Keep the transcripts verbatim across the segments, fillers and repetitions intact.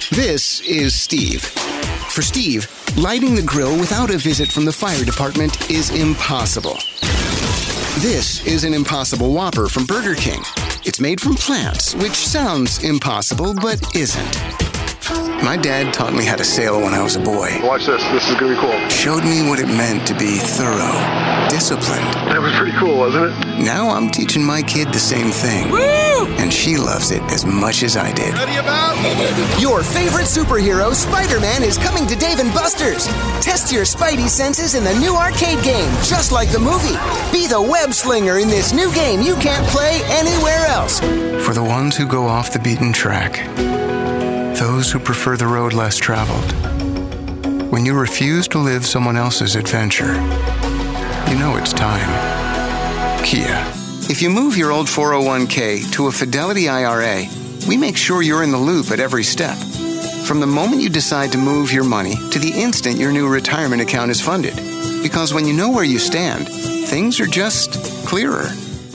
This is Steve. For Steve, lighting the grill without a visit from the fire department is impossible. This is an Impossible Whopper from Burger King. It's made from plants, which sounds impossible, but isn't. My dad taught me how to sail when I was a boy. Watch this. This is going to be cool. Showed me what it meant to be thorough, disciplined. That was pretty cool, wasn't it? Now I'm teaching my kid the same thing. Woo! And she loves it as much as I did. Ready about? Your favorite superhero, Spider-Man, is coming to Dave and Buster's. Test your Spidey senses in the new arcade game, just like the movie. Be the web slinger in this new game you can't play anywhere else. For the ones who go off the beaten track, those who prefer the road less traveled. When you refuse to live someone else's adventure, you know it's time. Kia. If you move your old four oh one k to a Fidelity I R A, we make sure you're in the loop at every step. From the moment you decide to move your money to the instant your new retirement account is funded. Because when you know where you stand, things are just clearer.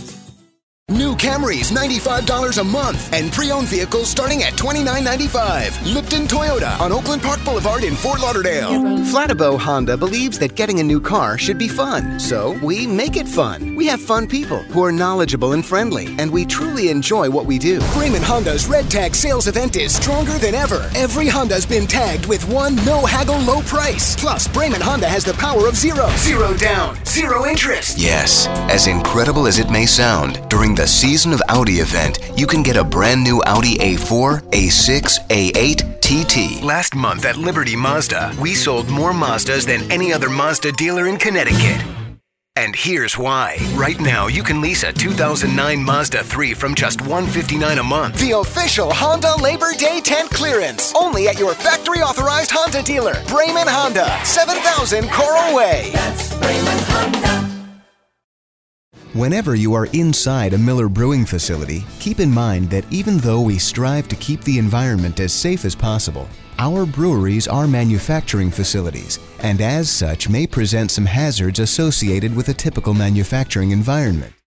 New Camrys, ninety-five dollars a month, and pre-owned vehicles starting at twenty-nine ninety-five. Lipton Toyota on Oakland Park Boulevard in Fort Lauderdale. Flatibow Honda believes that getting a new car should be fun, so we make it fun. We have fun people who are knowledgeable and friendly, and we truly enjoy what we do. Brayman Honda's Red Tag sales event is stronger than ever. Every Honda's been tagged with one no-haggle low price. Plus, Brayman Honda has the power of zero. Zero down, zero interest. Yes, as incredible as it may sound, during the Season of Audi event, you can get a brand new Audi A four, A six, A eight, T T. Last month at Liberty Mazda, we sold more Mazdas than any other Mazda dealer in Connecticut. And here's why. Right now, you can lease a two thousand nine Mazda three from just one hundred fifty-nine dollars a month. The official Honda Labor Day tent clearance. Only at your factory-authorized Honda dealer. Brayman Honda, seven thousand Coral Way. That's Brayman Honda. Whenever you are inside a Miller Brewing facility, keep in mind that even though we strive to keep the environment as safe as possible, our breweries are manufacturing facilities, and as such may present some hazards associated with a typical manufacturing environment.